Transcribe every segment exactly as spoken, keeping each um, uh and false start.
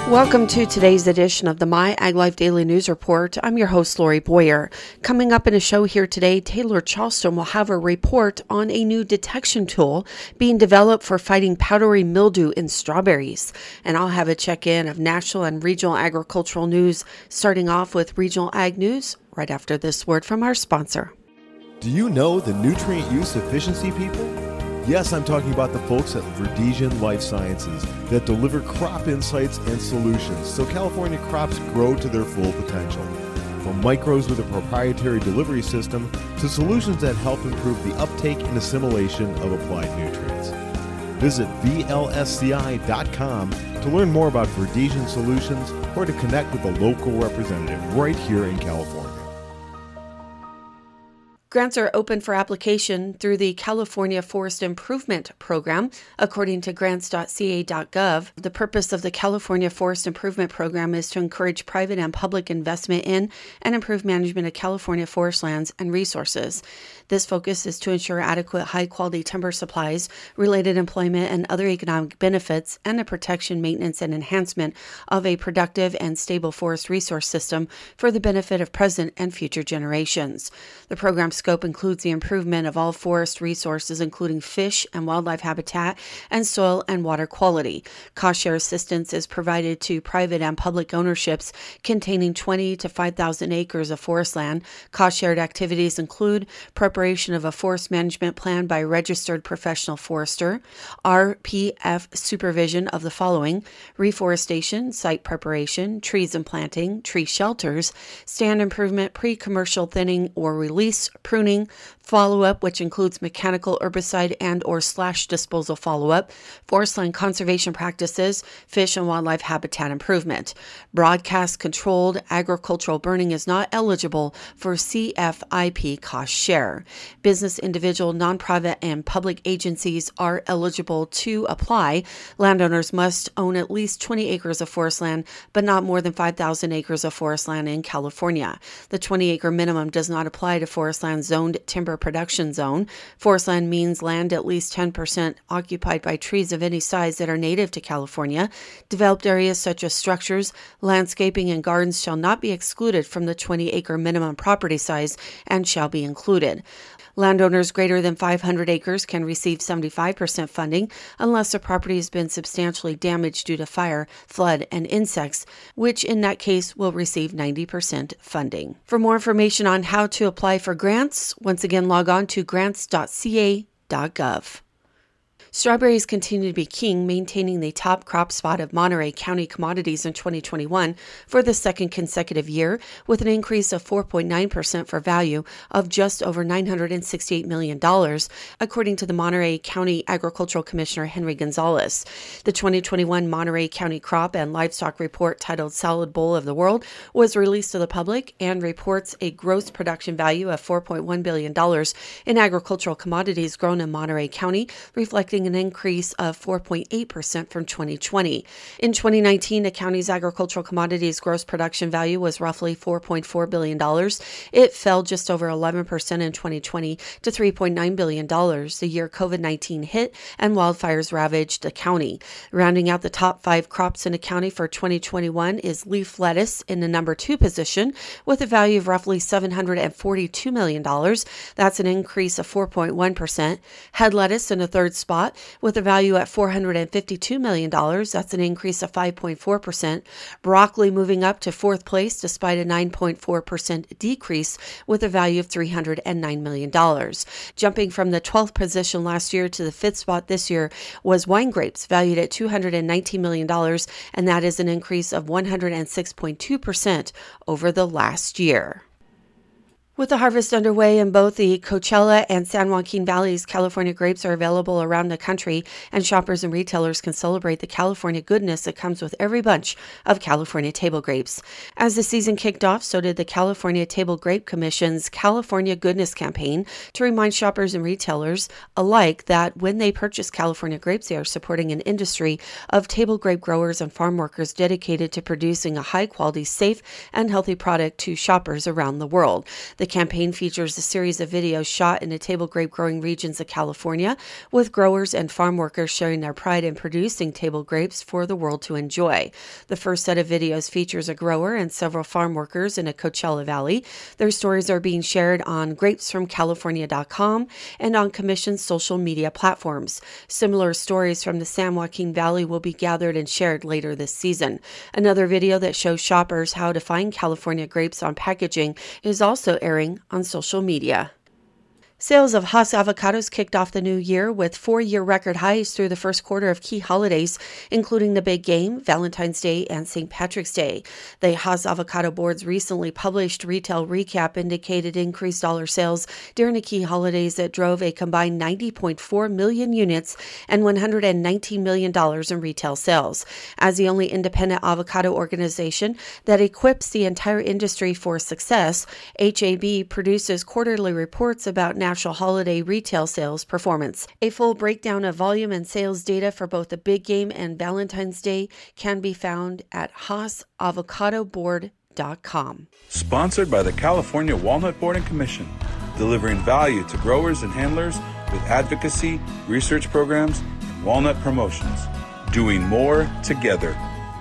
Welcome to today's edition of the My Ag Life Daily News Report. I'm your host, Lori Boyer. Coming up in a show here today, Taylor Charleston will have a report on a new detection tool being developed for fighting powdery mildew in strawberries. And I'll have a check-in of national and regional agricultural news, starting off with regional ag news right after this word from our sponsor. Do you know the nutrient use efficiency people? Yes, I'm talking about the folks at Verdesian Life Sciences that deliver crop insights and solutions so California crops grow to their full potential. From micros with a proprietary delivery system to solutions that help improve the uptake and assimilation of applied nutrients. Visit V L S C I dot com to learn more about Verdesian solutions or to connect with a local representative right here in California. Grants are open for application through the California Forest Improvement Program, according to grants dot c a dot gov. The purpose of the California Forest Improvement Program is to encourage private and public investment in and improve management of California forest lands and resources. This focus is to ensure adequate high-quality timber supplies, related employment and other economic benefits, and the protection, maintenance, and enhancement of a productive and stable forest resource system for the benefit of present and future generations. The program's scope includes the improvement of all forest resources, including fish and wildlife habitat and soil and water quality. Cost share assistance is provided to private and public ownerships containing twenty to five thousand acres of forest land. Cost shared activities include preparation of a forest management plan by a registered professional forester, R P F supervision of the following: reforestation, site preparation, trees and planting, tree shelters, stand improvement, pre-commercial thinning or release, pruning, follow-up, which includes mechanical herbicide and or slash disposal follow-up, forest land conservation practices, fish and wildlife habitat improvement. Broadcast controlled agricultural burning is not eligible for C F I P cost share. Business, individual, nonprofit, and public agencies are eligible to apply. Landowners must own at least twenty acres of forest land, but not more than five thousand acres of forest land in California. The twenty acre minimum does not apply to forest land zoned timber production zone. Forest land means land at least ten percent occupied by trees of any size that are native to California. Developed areas such as structures, landscaping, and gardens shall not be excluded from the twenty acre minimum property size and shall be included. Landowners greater than five hundred acres can receive seventy-five percent funding unless the property has been substantially damaged due to fire, flood, and insects, which in that case will receive ninety percent funding. For more information on how to apply for grants, once again log on to grants dot c a dot gov. Strawberries continue to be king, maintaining the top crop spot of Monterey County commodities in twenty twenty-one for the second consecutive year, with an increase of four point nine percent for value of just over nine hundred sixty-eight million dollars, according to the Monterey County Agricultural Commissioner Henry Gonzalez. The twenty twenty-one Monterey County Crop and Livestock Report, titled Salad Bowl of the World, was released to the public and reports a gross production value of four point one billion dollars in agricultural commodities grown in Monterey County, reflecting an increase of four point eight percent from twenty twenty. In twenty nineteen, the county's agricultural commodities gross production value was roughly four point four billion dollars. It fell just over eleven percent in twenty twenty to three point nine billion dollars, the year COVID nineteen hit and wildfires ravaged the county. Rounding out the top five crops in the county for twenty twenty-one is leaf lettuce in the number two position with a value of roughly seven hundred forty-two million dollars. That's an increase of four point one percent. Head lettuce in the third spot with a value at four hundred fifty-two million dollars. That's an increase of five point four percent. Broccoli moving up to fourth place despite a nine point four percent decrease with a value of three hundred nine million dollars. Jumping from the twelfth position last year to the fifth spot this year was wine grapes, valued at two hundred nineteen million dollars, and that is an increase of one hundred six point two percent over the last year. With the harvest underway in both the Coachella and San Joaquin Valleys, California grapes are available around the country, and shoppers and retailers can celebrate the California goodness that comes with every bunch of California table grapes. As the season kicked off, so did the California Table Grape Commission's California Goodness campaign to remind shoppers and retailers alike that when they purchase California grapes, they are supporting an industry of table grape growers and farm workers dedicated to producing a high-quality, safe, and healthy product to shoppers around the world. The campaign features a series of videos shot in the table grape growing regions of California, with growers and farm workers sharing their pride in producing table grapes for the world to enjoy. The first set of videos features a grower and several farm workers in a Coachella Valley. Their stories are being shared on grapes from california dot com and on Commission's social media platforms. Similar stories from the San Joaquin Valley will be gathered and shared later this season. Another video that shows shoppers how to find California grapes on packaging is also airing on social media. Sales of Hass avocados kicked off the new year with four-year record highs through the first quarter of key holidays, including the Big Game, Valentine's Day, and Saint Patrick's Day. The Hass Avocado Board's recently published retail recap indicated increased dollar sales during the key holidays that drove a combined ninety point four million units and one hundred nineteen million dollars in retail sales. As the only independent avocado organization that equips the entire industry for success, H A B produces quarterly reports about national holiday retail sales performance. A full breakdown of volume and sales data for both the Big Game and Valentine's Day can be found at hass avocado board dot com. Sponsored by the California Walnut Board and Commission, delivering value to growers and handlers with advocacy, research programs, and walnut promotions. Doing more together.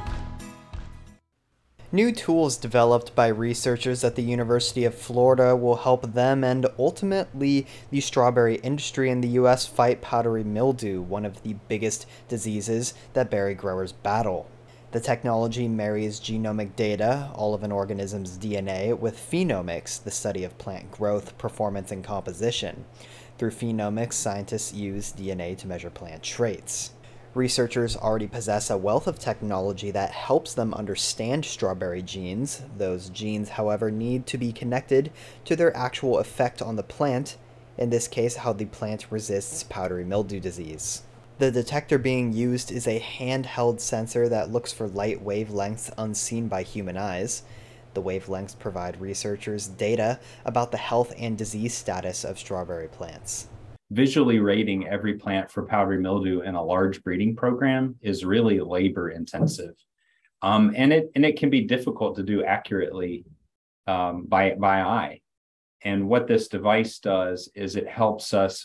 New tools developed by researchers at the University of Florida will help them and ultimately the strawberry industry in the U S fight powdery mildew, one of the biggest diseases that berry growers battle. The technology marries genomic data, all of an organism's D N A, with phenomics, the study of plant growth, performance, and composition. Through phenomics, scientists use D N A to measure plant traits. Researchers already possess a wealth of technology that helps them understand strawberry genes. Those genes, however, need to be connected to their actual effect on the plant, in this case, how the plant resists powdery mildew disease. The detector being used is a handheld sensor that looks for light wavelengths unseen by human eyes. The wavelengths provide researchers data about the health and disease status of strawberry plants. Visually rating every plant for powdery mildew in a large breeding program is really labor intensive. Um, and it and it can be difficult to do accurately um, by, by eye. And what this device does is it helps us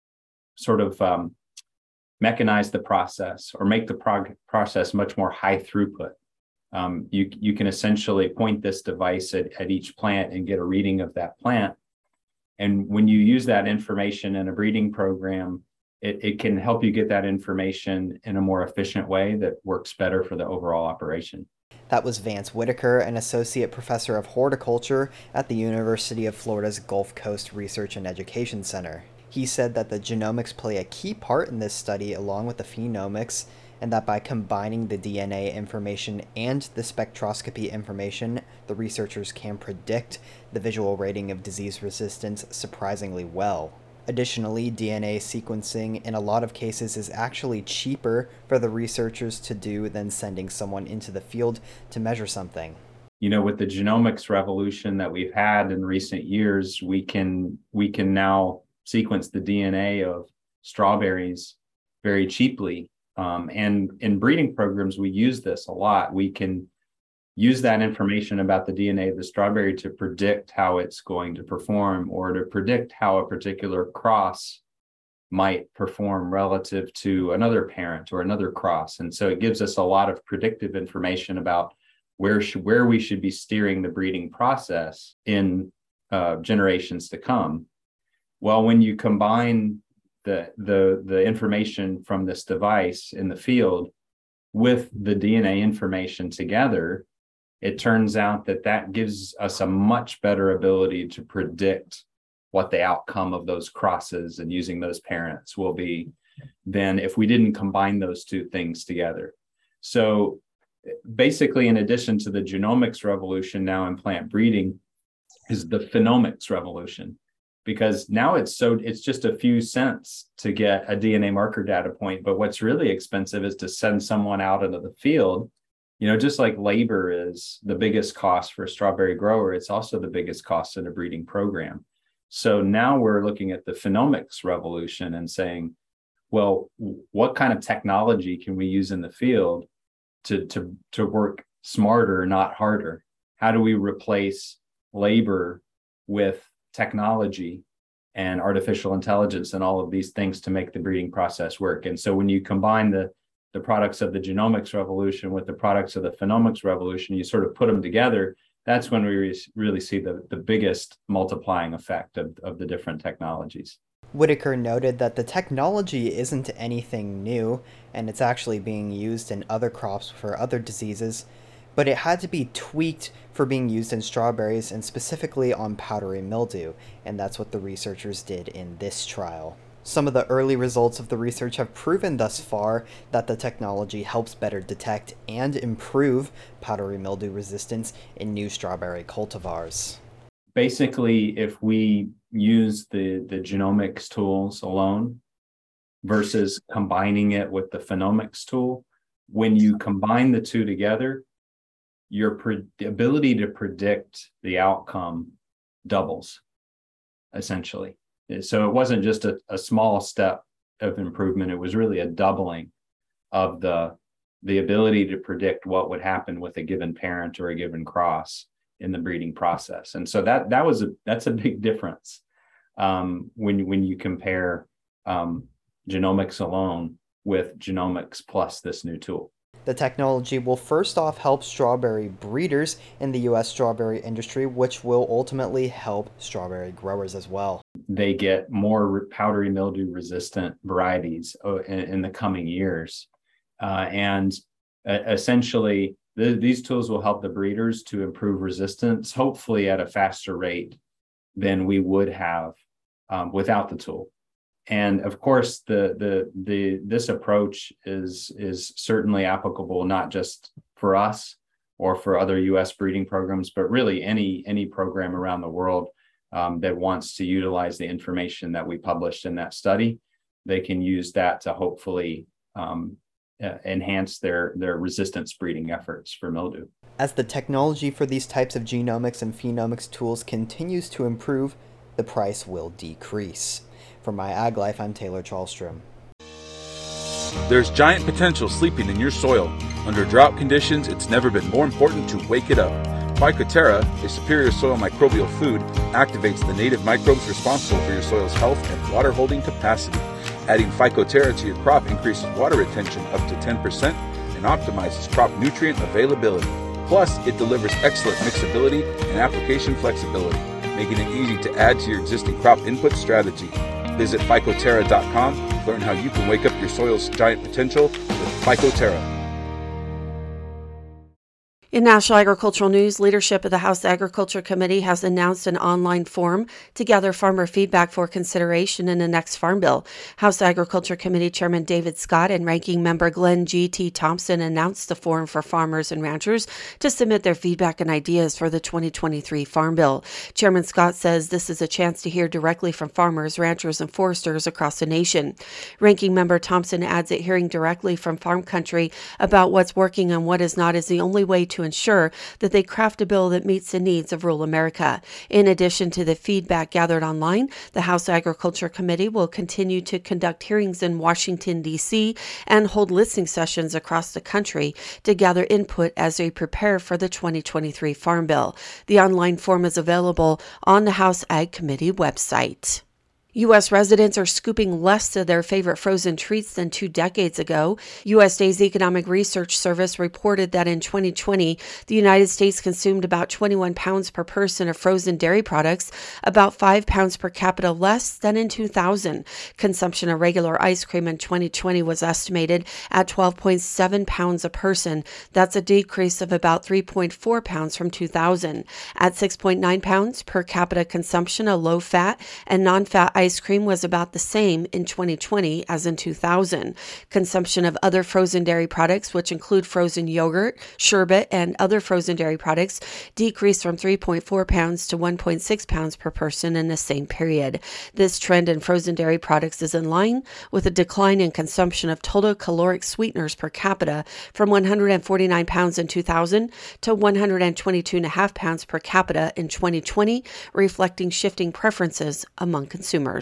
sort of um, mechanize the process or make the prog- process much more high throughput. Um, you, you can essentially point this device at, at each plant and get a reading of that plant. And when you use that information in a breeding program, it, it can help you get that information in a more efficient way that works better for the overall operation. That was Vance Whitaker, an associate professor of horticulture at the University of Florida's Gulf Coast Research and Education Center. He said that the genomics play a key part in this study along with the phenomics, and that by combining the D N A information and the spectroscopy information, the researchers can predict the visual rating of disease resistance surprisingly well. Additionally, D N A sequencing in a lot of cases is actually cheaper for the researchers to do than sending someone into the field to measure something. You know, with the genomics revolution that we've had in recent years, we can we can now sequence the D N A of strawberries very cheaply. Um, and in breeding programs, we use this a lot. We can use that information about the D N A of the strawberry to predict how it's going to perform or to predict how a particular cross might perform relative to another parent or another cross. And so it gives us a lot of predictive information about where, should, where we should be steering the breeding process in uh, generations to come. Well, when you combine the the the information from this device in the field with the D N A information together, it turns out that that gives us a much better ability to predict what the outcome of those crosses and using those parents will be than if we didn't combine those two things together. So basically, in addition to the genomics revolution now in plant breeding, is the phenomics revolution. Because now it's so it's just a few cents to get a D N A marker data point. But what's really expensive is to send someone out into the field. You know, just like labor is the biggest cost for a strawberry grower, it's also the biggest cost in a breeding program. So now we're looking at the phenomics revolution and saying, well, what kind of technology can we use in the field to, to, to work smarter, not harder? How do we replace labor with technology and artificial intelligence and all of these things to make the breeding process work. And so when you combine the the products of the genomics revolution with the products of the phenomics revolution, you sort of put them together, that's when we re- really see the, the biggest multiplying effect of, of the different technologies. Whitaker noted that the technology isn't anything new, and it's actually being used in other crops for other diseases, but it had to be tweaked for being used in strawberries and specifically on powdery mildew, and that's what the researchers did in this trial. Some of the early results of the research have proven thus far that the technology helps better detect and improve powdery mildew resistance in new strawberry cultivars. Basically, if we use the, the genomics tools alone versus combining it with the phenomics tool, when you combine the two together, your pre- ability to predict the outcome doubles, essentially. So it wasn't just a, a small step of improvement, it was really a doubling of the, the ability to predict what would happen with a given parent or a given cross in the breeding process. And so that that was a that's a big difference um, when, when you compare um, genomics alone with genomics plus this new tool. The technology will first off help strawberry breeders in the U S strawberry industry, which will ultimately help strawberry growers as well. They get more powdery mildew resistant varieties in, in the coming years. Uh, and uh, essentially, the, these tools will help the breeders to improve resistance, hopefully at a faster rate than we would have um, without the tool. And of course, the the the this approach is is certainly applicable not just for us or for other U S breeding programs, but really any any program around the world um, that wants to utilize the information that we published in that study. They can use that to hopefully um, uh, enhance their their resistance breeding efforts for mildew. As the technology for these types of genomics and phenomics tools continues to improve, the price will decrease. For My Ag Life, I'm Taylor Charlstrom. There's giant potential sleeping in your soil. Under drought conditions, it's never been more important to wake it up. Phycoterra, a superior soil microbial food, activates the native microbes responsible for your soil's health and water holding capacity. Adding Phycoterra to your crop increases water retention up to ten percent and optimizes crop nutrient availability. Plus, it delivers excellent mixability and application flexibility, making it easy to add to your existing crop input strategy. Visit Phycoterra dot com to learn how you can wake up your soil's giant potential with Phycoterra. In national agricultural news, leadership of the House Agriculture Committee has announced an online forum to gather farmer feedback for consideration in the next Farm Bill. House Agriculture Committee Chairman David Scott and Ranking Member Glenn G T. Thompson announced the forum for farmers and ranchers to submit their feedback and ideas for the twenty twenty-three Farm Bill. Chairman Scott says this is a chance to hear directly from farmers, ranchers, and foresters across the nation. Ranking Member Thompson adds that hearing directly from farm country about what's working and what is not is the only way to ensure that they craft a bill that meets the needs of rural America. In addition to the feedback gathered online, the House Agriculture Committee will continue to conduct hearings in Washington, D C and hold listening sessions across the country to gather input as they prepare for the twenty twenty-three Farm Bill. The online form is available on the House Ag Committee website. U S residents are scooping less of their favorite frozen treats than two decades ago. U S Day's Economic Research Service reported that in twenty twenty, the United States consumed about twenty-one pounds per person of frozen dairy products, about five pounds per capita less than in two thousand. Consumption of regular ice cream in twenty twenty was estimated at twelve point seven pounds a person. That's a decrease of about three point four pounds from two thousand. At six point nine pounds per capita consumption of low-fat and non-fat ice cream was about the same in twenty twenty as in two thousand. Consumption of other frozen dairy products, which include frozen yogurt, sherbet, and other frozen dairy products, decreased from three point four pounds to one point six pounds per person in the same period. This trend in frozen dairy products is in line with a decline in consumption of total caloric sweeteners per capita from one hundred forty-nine pounds in two thousand to one hundred twenty-two point five pounds per capita in twenty twenty, reflecting shifting preferences among consumers.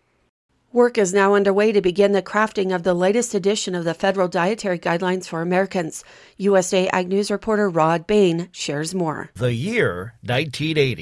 Work is now underway to begin the crafting of the latest edition of the Federal Dietary Guidelines for Americans. U S A Ag News reporter Rod Bain shares more. The year nineteen eighty.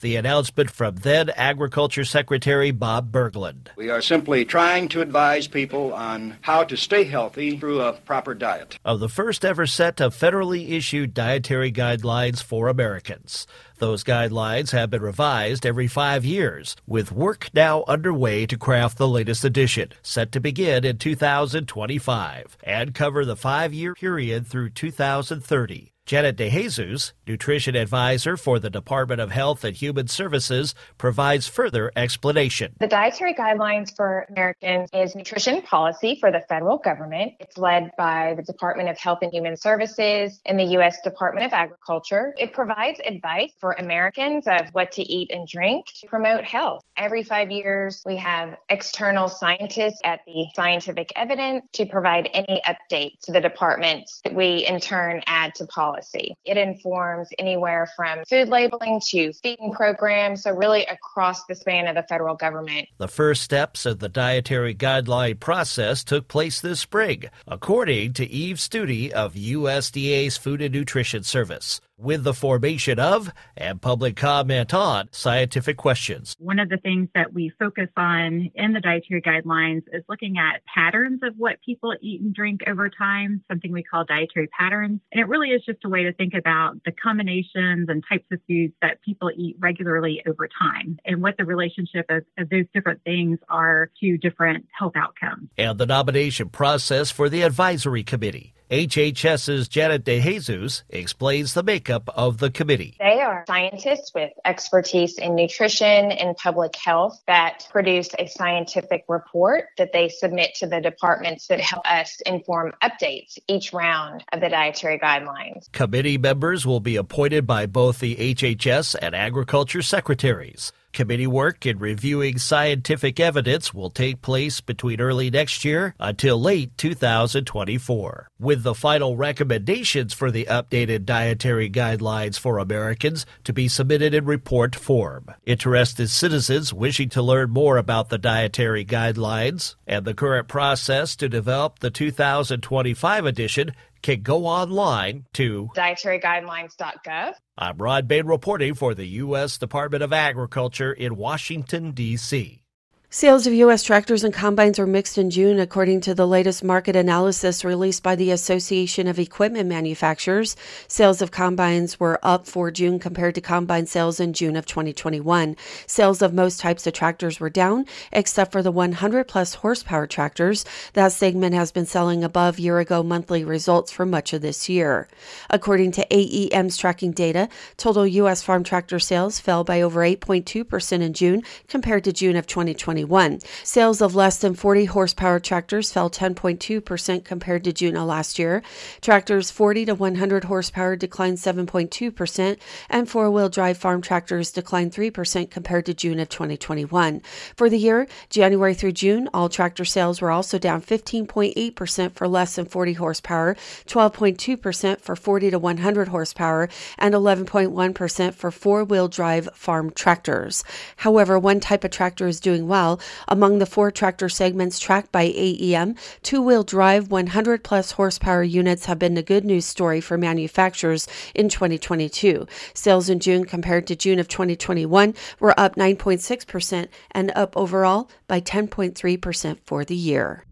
The announcement from then Agriculture Secretary Bob Bergland. We are simply trying to advise people on how to stay healthy through a proper diet. Of the first ever set of federally issued dietary guidelines for Americans. Those guidelines have been revised every five years, with work now underway to craft the latest edition, set to begin in two thousand twenty-five, and cover the five-year period through two thousand thirty. Janet DeJesus, nutrition advisor for the Department of Health and Human Services, provides further explanation. The Dietary Guidelines for Americans is nutrition policy for the federal government. It's led by the Department of Health and Human Services and the U S Department of Agriculture. It provides advice for Americans of what to eat and drink to promote health. Every five years, we have external scientists at the Scientific Evidence to provide any updates to the department that we in turn add to policy. It informs anywhere from food labeling to feeding programs, so really across the span of the federal government. The first steps of the dietary guideline process took place this spring, according to Eve Studi of U S D A's Food and Nutrition Service, with the formation of and public comment on scientific questions. One of the things that we focus on in the dietary guidelines is looking at patterns of what people eat and drink over time, something we call dietary patterns. And it really is just a way to think about the combinations and types of foods that people eat regularly over time and what the relationship of, of those different things are to different health outcomes. And the nomination process for the advisory committee. HHS's Janet DeJesus explains the makeup of the committee. They are scientists with expertise in nutrition and public health that produce a scientific report that they submit to the departments that help us inform updates each round of the dietary guidelines. Committee members will be appointed by both the H H S and Agriculture secretaries. Committee work in reviewing scientific evidence will take place between early next year until late two thousand twenty-four, with the final recommendations for the updated dietary guidelines for Americans to be submitted in report form. Interested citizens wishing to learn more about the dietary guidelines and the current process to develop the two thousand twenty-five edition can go online to dietary guidelines dot gov. I'm Rod Bain reporting for the U S Department of Agriculture in Washington, D C Sales of U S tractors and combines were mixed in June, according to the latest market analysis released by the Association of Equipment Manufacturers. Sales of combines were up for June compared to combine sales in June of twenty twenty-one. Sales of most types of tractors were down, except for the one hundred plus horsepower tractors. That segment has been selling above year-ago monthly results for much of this year. According to A E M's tracking data, total U S farm tractor sales fell by over eight point two percent in June compared to June of twenty twenty-one. Sales of less than forty horsepower tractors fell ten point two percent compared to June of last year. Tractors forty to one hundred horsepower declined seven point two percent, and four-wheel drive farm tractors declined three percent compared to June of twenty twenty-one. For the year, January through June, all tractor sales were also down fifteen point eight percent for less than forty horsepower, twelve point two percent for forty to one hundred horsepower, and eleven point one percent for four-wheel drive farm tractors. However, one type of tractor is doing well. Among the four tractor segments tracked by A E M, two-wheel drive one hundred plus horsepower units have been the good news story for manufacturers in twenty twenty-two. Sales in June compared to June of twenty twenty-one were up nine point six percent and up overall by ten point three percent for the year.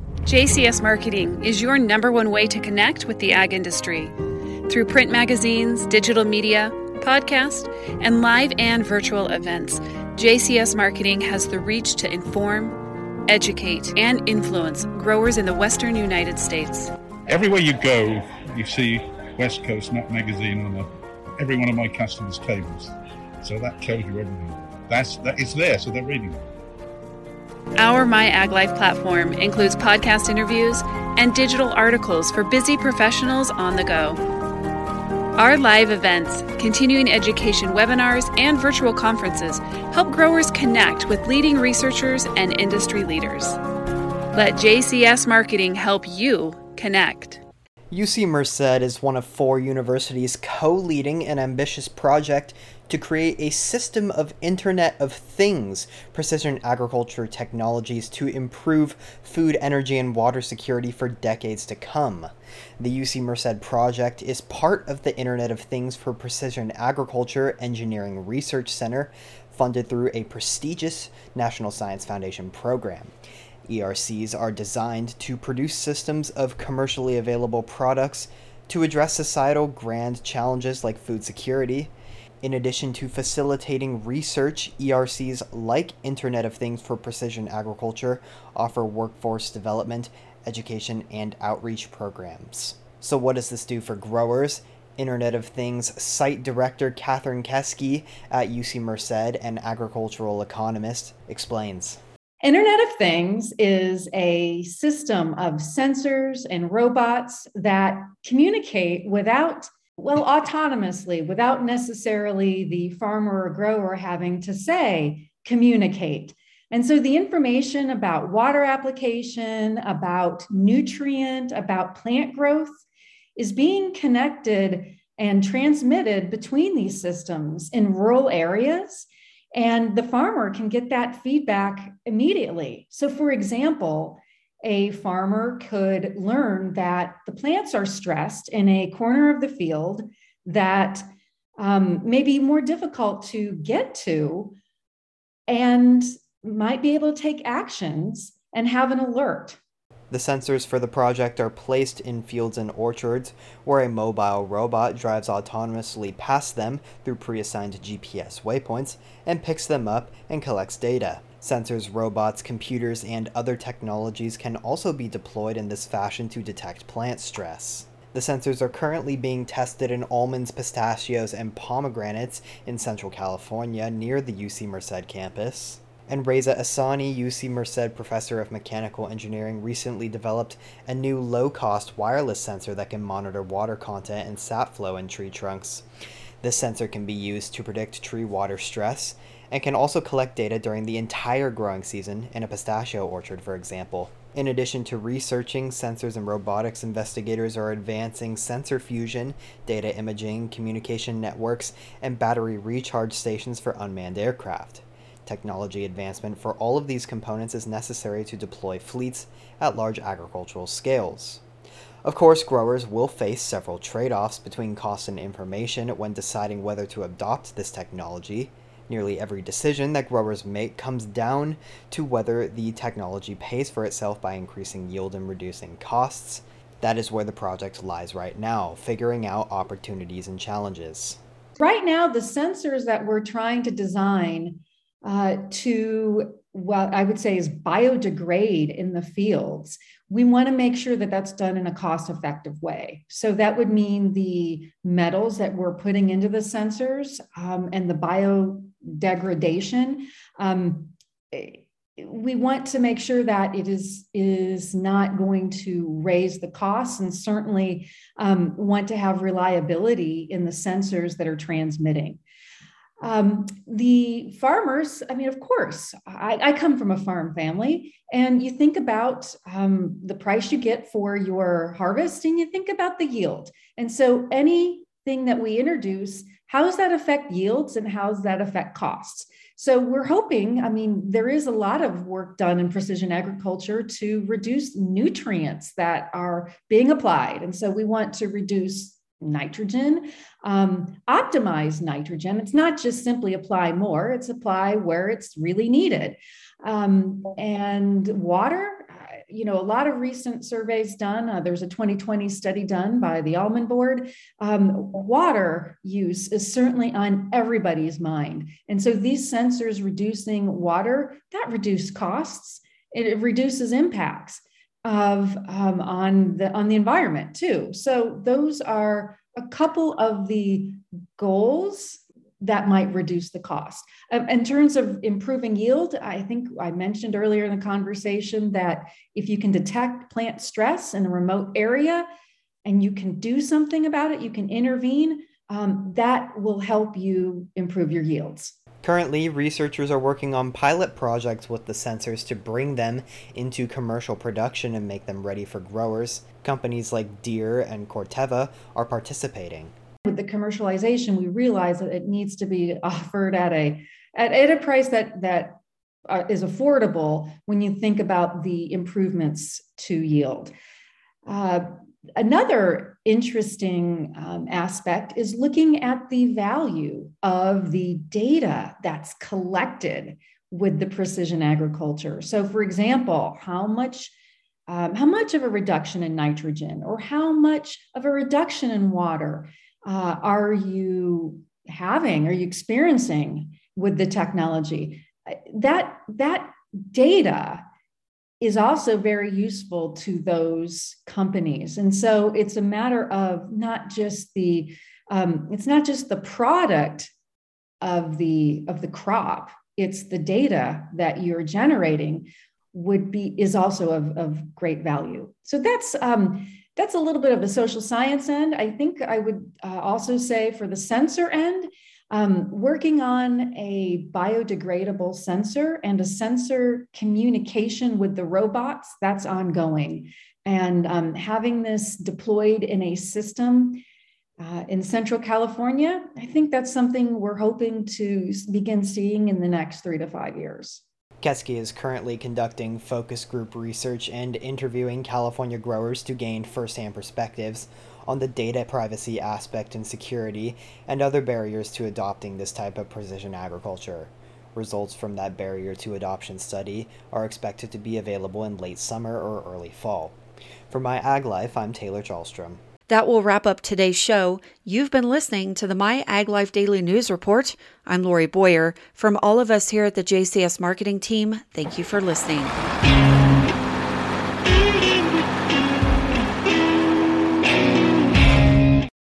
J C S Marketing is your number one way to connect with the ag industry. Through print magazines, digital media, podcast, and live and virtual events, J C S Marketing has the reach to inform, educate, and influence growers in the western United States. Everywhere you go, you see West Coast Nut Magazine on a, every one of my customers' tables. So that tells you everything. That's that it's there, so they're reading it. Our My Ag Life platform includes podcast interviews and digital articles for busy professionals on the go. Our live events, continuing education webinars, and virtual conferences help growers connect with leading researchers and industry leaders. Let J C S Marketing help you connect. U C Merced is one of four universities co-leading an ambitious project to create a system of Internet of Things precision agriculture technologies to improve food, energy, and water security for decades to come. The U C Merced project is part of the Internet of Things for Precision Agriculture Engineering Research Center, funded through a prestigious National Science Foundation program. E R Cs are designed to produce systems of commercially available products to address societal grand challenges like food security. In addition to facilitating research, E R Cs like Internet of Things for Precision Agriculture offer workforce development, education, and outreach programs. So what does this do for growers? Internet of Things Site Director Catherine Keski at U C Merced and agricultural economist explains. Internet of Things is a system of sensors and robots that communicate without, well, autonomously, without necessarily the farmer or grower having to say, communicate. And so the information about water application, about nutrient, about plant growth is being connected and transmitted between these systems in rural areas. And the farmer can get that feedback immediately. So for example, a farmer could learn that the plants are stressed in a corner of the field that um, may be more difficult to get to and might be able to take actions and have an alert. The sensors for the project are placed in fields and orchards, where a mobile robot drives autonomously past them through pre-assigned G P S waypoints and picks them up and collects data. Sensors, robots, computers, and other technologies can also be deployed in this fashion to detect plant stress. The sensors are currently being tested in almonds, pistachios, and pomegranates in Central California near the U C Merced campus. And Reza Asani, U C Merced professor of mechanical engineering, recently developed a new low-cost wireless sensor that can monitor water content and sap flow in tree trunks. This sensor can be used to predict tree water stress and can also collect data during the entire growing season in a pistachio orchard, for example. In addition to researching sensors and robotics, investigators are advancing sensor fusion, data imaging, communication networks, and battery recharge stations for unmanned aircraft. Technology advancement for all of these components is necessary to deploy fleets at large agricultural scales. Of course, growers will face several trade-offs between cost and information when deciding whether to adopt this technology. Nearly every decision that growers make comes down to whether the technology pays for itself by increasing yield and reducing costs. That is where the project lies right now, figuring out opportunities and challenges. Right now, the sensors that we're trying to design Uh, to what I would say is biodegrade in the fields, we want to make sure that that's done in a cost-effective way. So that would mean the metals that we're putting into the sensors um, and the biodegradation. Um, we want to make sure that it is, is not going to raise the costs, and certainly um, want to have reliability in the sensors that are transmitting. Um, the farmers, I mean, of course, I, I come from a farm family, and you think about um, the price you get for your harvest, and you think about the yield. And so anything that we introduce, how does that affect yields and how does that affect costs? So we're hoping, I mean, there is a lot of work done in precision agriculture to reduce nutrients that are being applied. And so we want to reduce nitrogen, um, optimize nitrogen. It's not just simply apply more, it's apply where it's really needed. Um, and water, uh, you know, a lot of recent surveys done, uh, there's a twenty twenty study done by the Almond Board. Um, water use is certainly on everybody's mind. And so these sensors reducing water, that reduces costs, it reduces impacts of um, on the on the environment too. So those are a couple of the goals that might reduce the cost. Um, in terms of improving yield, I think I mentioned earlier in the conversation that if you can detect plant stress in a remote area and you can do something about it, you can intervene, um, that will help you improve your yields. Currently, researchers are working on pilot projects with the sensors to bring them into commercial production and make them ready for growers. Companies like Deere and Corteva are participating. with the commercialization, we realize that it needs to be offered at a at, at a price that that uh, is affordable when you think about the improvements to yield. Uh, another interesting um, aspect is looking at the value of the data that's collected with the precision agriculture. So, for example, how much um, how much of a reduction in nitrogen or how much of a reduction in water uh, are you having, are you experiencing with the technology? That, that data is also very useful to those companies. And so it's a matter of not just the, um, it's not just the product of the, of the crop, it's the data that you're generating would be, is also of, of great value. So that's, um, that's a little bit of the social science end. I think I would uh, also say for the sensor end, Um, working on a biodegradable sensor and a sensor communication with the robots, that's ongoing. And um, having this deployed in a system uh, in Central California, I think that's something we're hoping to begin seeing in the next three to five years. Ketske is currently conducting focus group research and interviewing California growers to gain firsthand perspectives on the data privacy aspect and security and other barriers to adopting this type of precision agriculture. Results from that barrier to adoption study are expected to be available in late summer or early fall. For My Ag Life, I'm Taylor Charlstrom. That will wrap up today's show. You've been listening to the My Ag Life Daily News Report. I'm Lori Boyer. From all of us here at the J C S Marketing Team, thank you for listening.